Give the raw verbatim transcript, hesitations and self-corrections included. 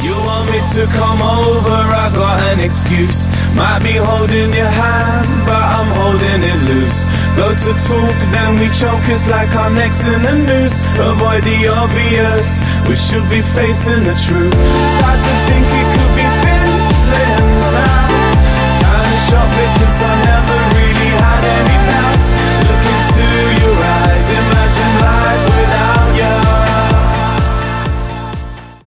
You want me to come over, I got an excuse. Might be holding your hand, but I'm holding it loose. Go to talk, then we choke, it's like our necks in the noose. Avoid the obvious, we should be facing the truth. Start to think it could be fizzling now. Kinda shocked because I never